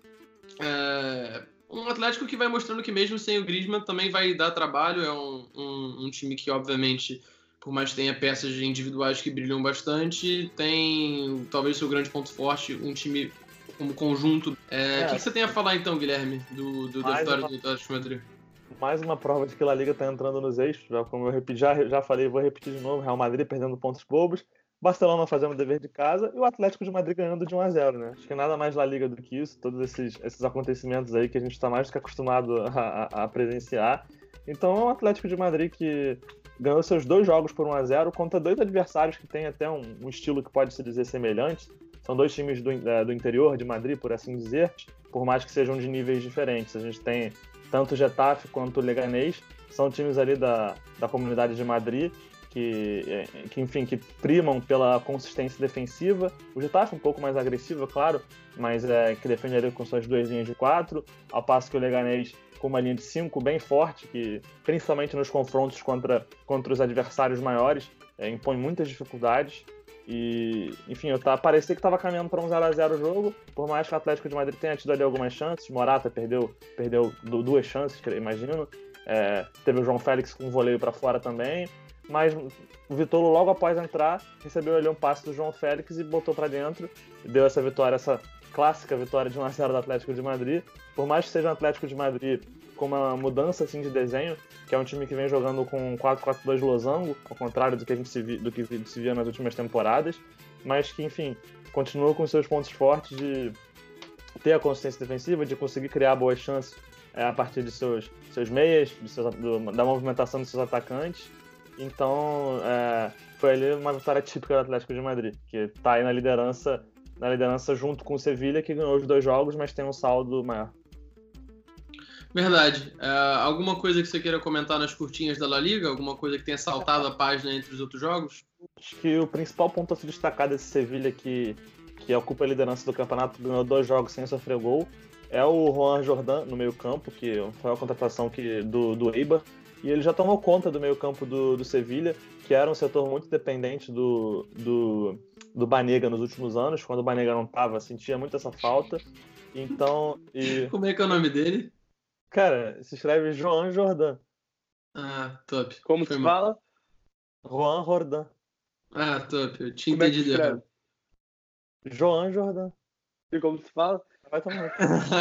É, um Atlético que vai mostrando que mesmo sem o Griezmann também vai dar trabalho. É um, um, um time que, obviamente, por mais que tenha peças individuais que brilham bastante, tem talvez seu grande ponto forte, um time como conjunto. É, é, o que, que você tem a falar então, Guilherme, do, do, da vitória uma, do Atlético de Madrid? Mais uma prova de que a La Liga está entrando nos eixos. Já, como eu repeti, já, já falei, vou repetir de novo: Real Madrid perdendo pontos bobos, Barcelona fazendo o dever de casa e o Atlético de Madrid ganhando de um a zero, né? Acho que nada mais La Liga do que isso, todos esses, esses acontecimentos aí que a gente está mais do que acostumado a, a, a presenciar. Então é um Atlético de Madrid que ganhou seus dois jogos por um a zero contra dois adversários que têm até um, um estilo que pode se dizer semelhante. São dois times do, do interior de Madrid, por assim dizer, por mais que sejam de níveis diferentes. A gente tem tanto o Getafe quanto o Leganés, são times ali da, da comunidade de Madrid, Que, que, enfim, que primam pela consistência defensiva. O Getafe um pouco mais agressivo, claro, mas é, que defende ali com suas duas linhas de quatro, ao passo que o Leganés com uma linha de cinco bem forte, que principalmente nos confrontos contra, contra os adversários maiores, é, impõe muitas dificuldades. E, enfim, eu tá, parecia que estava caminhando para um zero a zero o jogo, por mais que o Atlético de Madrid tenha tido ali algumas chances. Morata perdeu, perdeu duas chances, imagino. É, teve o João Félix com um voleio para fora também. Mas o Vitolo, logo após entrar, recebeu ali um passe do João Félix e botou para dentro. E deu essa vitória, essa clássica vitória de um a zero do Atlético de Madrid. Por mais que seja um Atlético de Madrid com uma mudança assim, de desenho, que é um time que vem jogando com quatro quatro dois losango, ao contrário do que a gente se, vi, do que se via nas últimas temporadas, mas que, enfim, continua com seus pontos fortes de ter a consistência defensiva, de conseguir criar boas chances é, a partir de seus, seus meias, de seus, do, da movimentação dos seus atacantes. Então, é, foi ali uma vitória típica do Atlético de Madrid, que está aí na liderança, na liderança junto com o Sevilla, que ganhou os dois jogos, mas tem um saldo maior. Verdade. É, alguma coisa que você queira comentar nas curtinhas da La Liga? Alguma coisa que tenha saltado a página entre os outros jogos? Acho que o principal ponto a se destacar desse Sevilla, que, que ocupa a liderança do campeonato, ganhou dois jogos sem sofrer gol, é o Juan Jordan no meio campo, que foi a contratação que, do, do Eibar. E ele já tomou conta do meio-campo do, do Sevilla, que era um setor muito dependente do, do, do Banega nos últimos anos. Quando o Banega não estava, sentia muito essa falta. Então, e... Como é que é o nome dele? Cara, se escreve Joan Jordan. Ah, top. Como se fala? Juan Jordan. Ah, top. Eu tinha como entendido é errado. Joan Jordan. E como se fala? Vai tomar.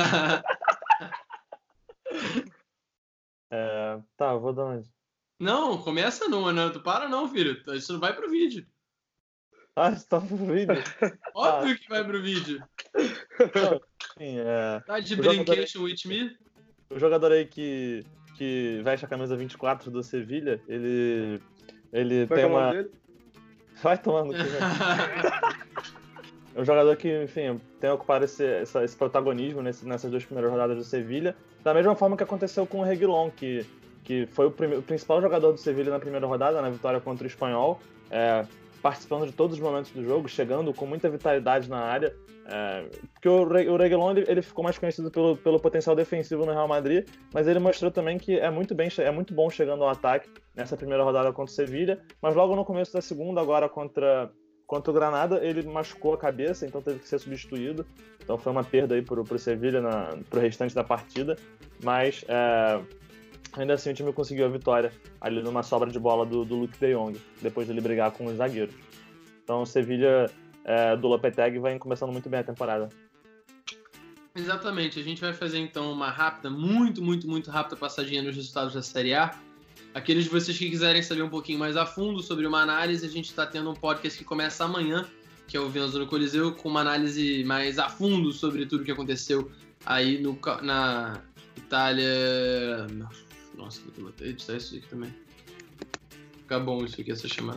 É, tá, vou dar onde? Não, começa não, não. Tu para não, filho. Isso não vai pro vídeo. Ah, isso tá pro vídeo? Óbvio ah. que vai pro vídeo. Não, enfim, é... Tá de brincation with me? O jogador aí que, que veste a camisa vinte e quatro do Sevilla, ele, ele vai tem uma... Dele? Vai tomando. É um jogador que, enfim, tem ocupado esse, essa, esse protagonismo nesse, nessas duas primeiras rodadas do Sevilla, da mesma forma que aconteceu com o Reguilon, que que foi o, prime- o principal jogador do Sevilha na primeira rodada, na vitória contra o Espanhol, é, participando de todos os momentos do jogo, chegando com muita vitalidade na área. É, porque o, Re- o Reguilón ele, ele ficou mais conhecido pelo, pelo potencial defensivo no Real Madrid, mas ele mostrou também que é muito, bem, é muito bom chegando ao ataque nessa primeira rodada contra o Sevilha, mas logo no começo da segunda, agora contra, contra o Granada, ele machucou a cabeça, então teve que ser substituído. Então foi uma perda aí para o Sevilha para o restante da partida, mas é, ainda assim o time conseguiu a vitória ali numa sobra de bola do, do Luuk de Jong, depois dele brigar com os zagueiros. Então o Sevilha é, do Lopetegui vai começando muito bem a temporada. Exatamente, a gente vai fazer então uma rápida, muito, muito, muito rápida passadinha nos resultados da Série A. Aqueles de vocês que quiserem saber um pouquinho mais a fundo sobre uma análise, a gente está tendo um podcast que começa amanhã, que é o Venzo no Coliseu, com uma análise mais a fundo sobre tudo o que aconteceu aí no, na Itália. Nossa, vou editar isso aqui também. Fica bom isso aqui, essa chamada.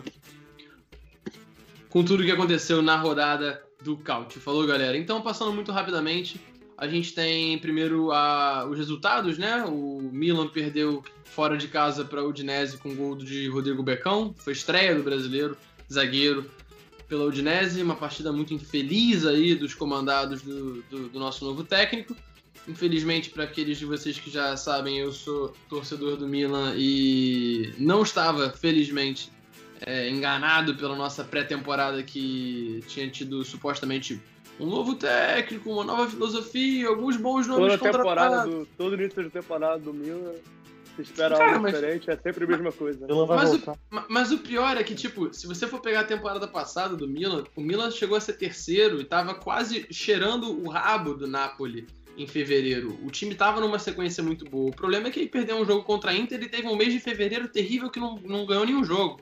Com tudo o que aconteceu na rodada do Calcio. Falou, galera? Então, passando muito rapidamente, a gente tem primeiro a, os resultados, né? O Milan perdeu fora de casa para o Udinese com gol de Rodrigo Becão. Foi estreia do brasileiro, zagueiro, pela Udinese. Uma partida muito infeliz aí dos comandados do, do, do nosso novo técnico. Infelizmente, para aqueles de vocês que já sabem, eu sou torcedor do Milan e não estava, felizmente, é, enganado pela nossa pré-temporada que tinha tido supostamente um novo técnico, uma nova filosofia, alguns bons nomes toda contratados. Temporada do, todo início de temporada do Milan, se espera Cara, algo mas, diferente, é sempre a mesma coisa. Mas o, mas o pior é que, tipo, se você for pegar a temporada passada do Milan, o Milan chegou a ser terceiro e tava quase cheirando o rabo do Napoli em fevereiro. O time tava numa sequência muito boa. O problema é que ele perdeu um jogo contra a Inter e teve um mês de fevereiro terrível que não, não ganhou nenhum jogo.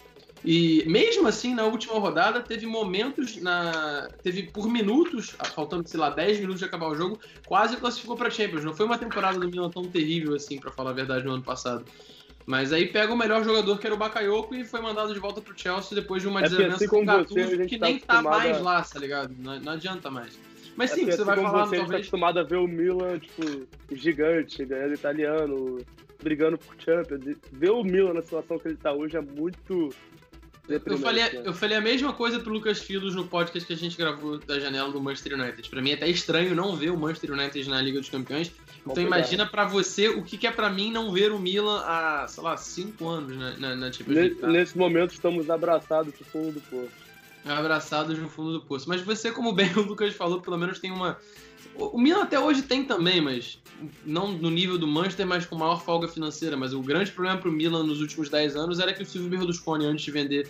E mesmo assim, na última rodada, teve momentos, na teve por minutos, faltando, sei lá, dez minutos de acabar o jogo, quase classificou para Champions. Não foi uma temporada do Milan tão terrível assim, para falar a verdade, no ano passado. Mas aí pega o melhor jogador, que era o Bakayoko, e foi mandado de volta pro Chelsea depois de uma é desavença assim com o Gattuso, você, que tá nem tá mais a... lá, tá ligado? Não, não adianta mais. Mas é sim, você assim vai falar, você, talvez... A gente tá acostumado a ver o Milan, tipo, gigante, ganhando italiano, brigando por Champions. Ver o Milan na situação que ele tá hoje é muito... Eu falei, eu falei a mesma coisa pro Lucas Filos no podcast que a gente gravou da janela do Manchester United. Pra mim é até estranho não ver o Manchester United na Liga dos Campeões. Então imagina pra você o que, que é pra mim não ver o Milan há, sei lá, cinco anos na, na, na Champions League. Tá? Nesse momento estamos abraçados no fundo do poço. Abraçados no fundo do poço. Mas você, como bem o Lucas falou, pelo menos tem uma... O Milan até hoje tem também, mas não no nível do Manchester, mas com maior folga financeira. Mas o grande problema pro Milan nos últimos dez anos era que o Silvio Berlusconi, antes de vender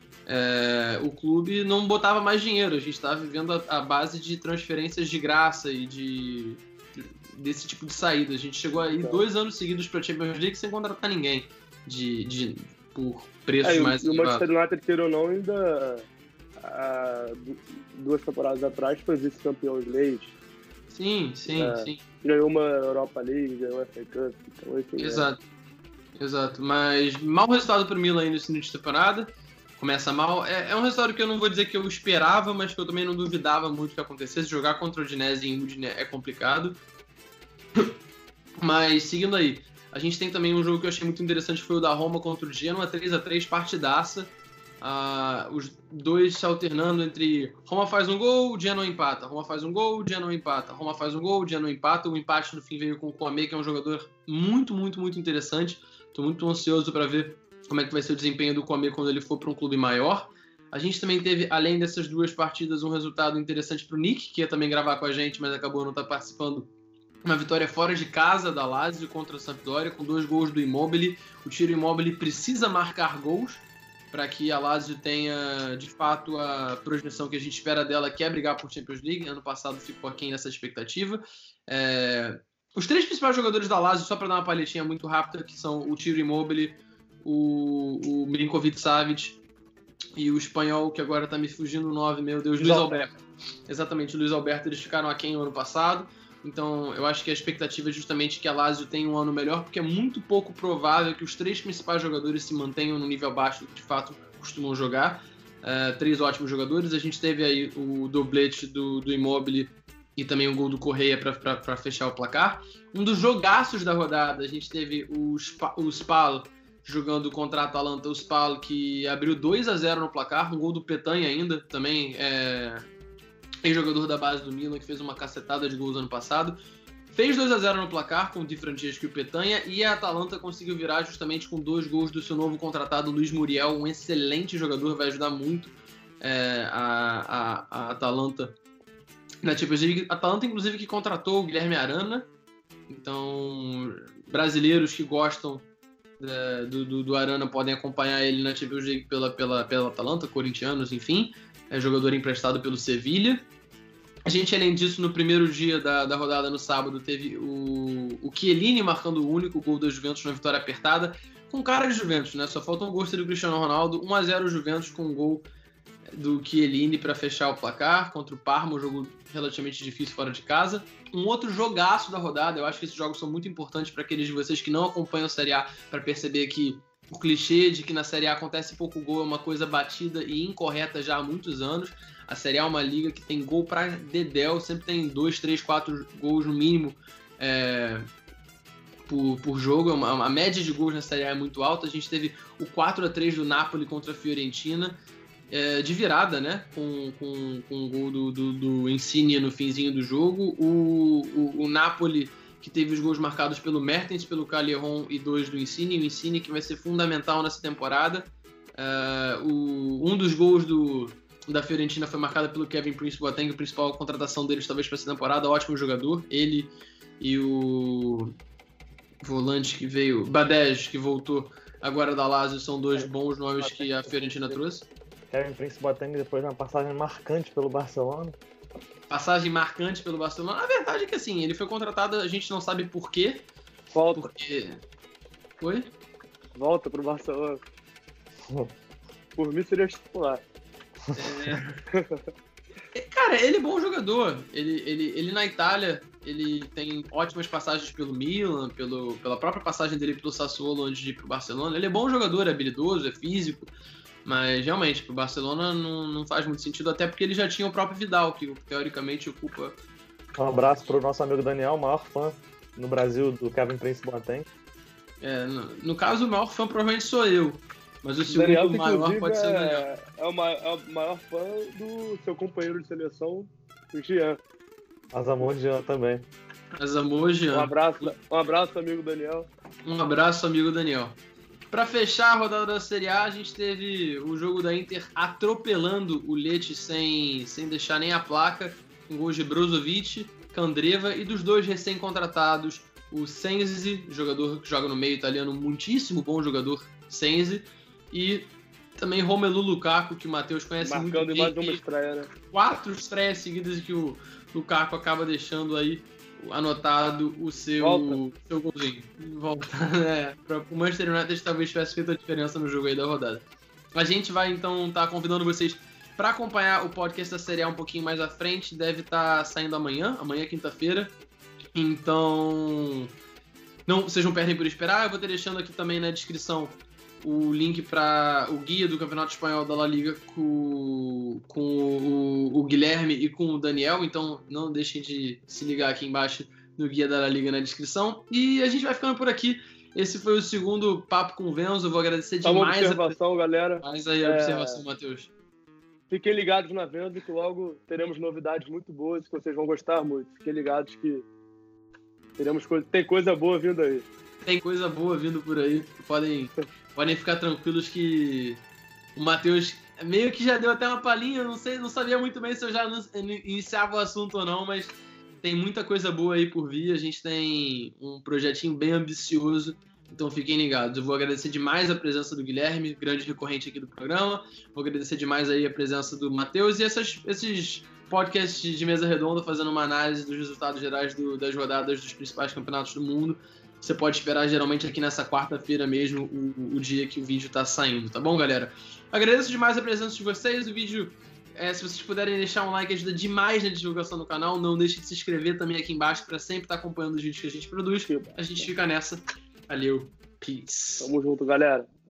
é, o clube, não botava mais dinheiro. A gente estava vivendo a, a base de transferências de graça e de, de desse tipo de saída. A gente chegou aí então. dois anos seguidos para a Champions League sem contratar ninguém de, de, por preços é, mais elevados. O Manchester United, queira ou não, ainda há duas temporadas atrás foi vice-campeão inglês. Sim, sim, é, sim. Ganhou uma Europa League, ganhou uma F A Cup. Então, enfim, exato, é. exato. Mas mau resultado para o Milan aí nesse início de temporada. Começa mal. É, é um resultado que eu não vou dizer que eu esperava, mas que eu também não duvidava muito que acontecesse. Jogar contra o Udinese em Udine é complicado. Mas, seguindo aí, a gente tem também um jogo que eu achei muito interessante, foi o da Roma contra o Genoa, três a três, partidaça. Uh, os dois se alternando entre Roma faz um gol, Genoa empata, Roma faz um gol, Genoa empata, Roma faz um gol, Genoa empata. O empate no fim veio com o Kouamé, que é um jogador muito, muito, muito interessante. Estou muito ansioso para ver como é que vai ser o desempenho do Kouamé quando ele for para um clube maior. A gente também teve, além dessas duas partidas, um resultado interessante para o Nick, que ia também gravar com a gente, mas acabou não estar participando. Uma vitória fora de casa da Lazio contra a Sampdoria, com dois gols do Immobile. O Ciro Immobile precisa marcar gols para que a Lazio tenha, de fato, a projeção que a gente espera dela, que é brigar por Champions League. Ano passado ficou aquém nessa expectativa. É... Os três principais jogadores da Lazio, só para dar uma palhetinha muito rápida, que são o Ciro Immobile, o, o Milinkovic-Savic e o espanhol, que agora está me fugindo o nome, meu Deus, Luiz Alberto. Exatamente, o Luiz Alberto, eles ficaram aquém no ano passado. Então, eu acho que a expectativa é justamente que a Lazio tenha um ano melhor, porque é muito pouco provável que os três principais jogadores se mantenham no nível abaixo do que de fato costumam jogar. Uh, três ótimos jogadores. A gente teve aí o doblete do, do Immobile e também o gol do Correia para fechar o placar. Um dos jogaços da rodada, a gente teve o, Spa, o Spal jogando contra a Atalanta, o Spal que abriu dois a zero no placar, um gol do Petanha ainda, também é, ex-jogador da base do Milan, que fez uma cacetada de gols ano passado. Fez dois a zero no placar com o Di Francesco e o Petanha, e a Atalanta conseguiu virar justamente com dois gols do seu novo contratado Luiz Muriel, um excelente jogador, vai ajudar muito é, a, a, a Atalanta na Champions League. A Atalanta, inclusive, que contratou o Guilherme Arana, então brasileiros que gostam é, do, do, do Arana podem acompanhar ele na Champions League pela, pela, pela Atalanta, corintianos, enfim, é jogador emprestado pelo Sevilha. A gente, além disso, no primeiro dia da, da rodada, no sábado, teve o, o Chiellini marcando o único gol da Juventus na vitória apertada, com cara de Juventus, né? Só falta um gol do Cristiano Ronaldo, um a zero Juventus com um gol do Chiellini para fechar o placar contra o Parma, um jogo relativamente difícil fora de casa. Um outro jogaço da rodada, eu acho que esses jogos são muito importantes para aqueles de vocês que não acompanham a Série A, para perceber que o clichê de que na Série A acontece pouco gol é uma coisa batida e incorreta já há muitos anos. A Série A é uma liga que tem gol pra dedéu, sempre tem dois, três, quatro gols no mínimo é, por, por jogo. A, a média de gols na Série A é muito alta. A gente teve o quatro a três do Napoli contra a Fiorentina, é, de virada, né? Com, com, com o gol do, do, do Insigne no finzinho do jogo. O, o, o Napoli, que teve os gols marcados pelo Mertens, pelo Callejon e dois do Insigne. O Insigne que vai ser fundamental nessa temporada. É, o, um dos gols do... da Fiorentina foi marcada pelo Kevin Prince Boateng, a principal contratação deles talvez para essa temporada, ótimo jogador, ele e o volante que veio, Badej, que voltou agora da Lazio, são dois bons nomes que a Fiorentina trouxe. Kevin Prince Boateng depois de uma passagem marcante pelo Barcelona. Passagem marcante pelo Barcelona. A verdade é que assim, ele foi contratado, a gente não sabe por quê. Volta. Porque... Oi? Volta pro Barcelona. Por mim seria titular. É... Cara, ele é bom jogador. Ele, ele, ele na Itália, ele tem ótimas passagens pelo Milan, pelo, pela própria passagem dele pelo Sassuolo antes de ir pro Barcelona. Ele é bom jogador, é habilidoso, é físico, mas realmente pro Barcelona não, não faz muito sentido, até porque ele já tinha o próprio Vidal, que teoricamente ocupa... Um abraço pro nosso amigo Daniel, maior fã no Brasil do Kevin Prince Boateng. É, no, no caso, o maior fã provavelmente sou eu. Mas o segundo Daniel, maior pode ser o Daniel. É, é, o maior, é o maior fã do seu companheiro de seleção, o Jean. Azamor Jean também. Azamor Jean. Um abraço, um abraço, amigo Daniel. Um abraço, amigo Daniel. Para fechar a rodada da Série A, a gente teve o jogo da Inter atropelando o Lecce sem, sem deixar nem a placa, com gols de Brozovic, Candreva e dos dois recém-contratados, o Sensi, jogador que joga no meio italiano, muitíssimo bom jogador, Sensi, e também Romelu Lukaku, que o Matheus conhece Marcando muito bem. Mais uma estreia, né? Quatro estreias seguidas que o Lukaku acaba deixando aí anotado o seu, seu golzinho. Volta, né? Para o Manchester United talvez tivesse feito a diferença no jogo aí da rodada. A gente vai então estar tá convidando vocês para acompanhar o podcast da Série A um pouquinho mais à frente. Deve estar tá saindo amanhã, amanhã é quinta-feira. Então, não, vocês não perdem por esperar. Eu vou ter deixando aqui também na descrição o link para o guia do Campeonato Espanhol da La Liga com, com o, o Guilherme e com o Daniel, então não deixem de se ligar aqui embaixo no guia da La Liga na descrição. E a gente vai ficando por aqui. Esse foi o segundo Papo com o Venzo. Eu vou agradecer Só demais uma observação, a... galera. Mais aí a é... observação, Matheus. Fiquem ligados na Venzo que logo teremos novidades muito boas que vocês vão gostar muito. Fiquem ligados que teremos coisa... tem coisa boa vindo aí. Tem coisa boa vindo por aí. Podem... Podem ficar tranquilos que o Matheus meio que já deu até uma palhinha, não sei, não sabia muito bem se eu já iniciava o assunto ou não, mas tem muita coisa boa aí por vir, a gente tem um projetinho bem ambicioso, então fiquem ligados. Eu vou agradecer demais a presença do Guilherme, grande recorrente aqui do programa, vou agradecer demais aí a presença do Matheus e essas, esses podcasts de mesa redonda fazendo uma análise dos resultados gerais do, das rodadas dos principais campeonatos do mundo. Você pode esperar geralmente aqui nessa quarta-feira mesmo, o, o dia que o vídeo tá saindo, tá bom, galera? Agradeço demais a presença de vocês, o vídeo, é, se vocês puderem deixar um like, ajuda demais na divulgação do canal, não deixe de se inscrever também aqui embaixo para sempre estar acompanhando os vídeos que a gente produz. A gente fica nessa. Valeu, peace. Tamo junto, galera.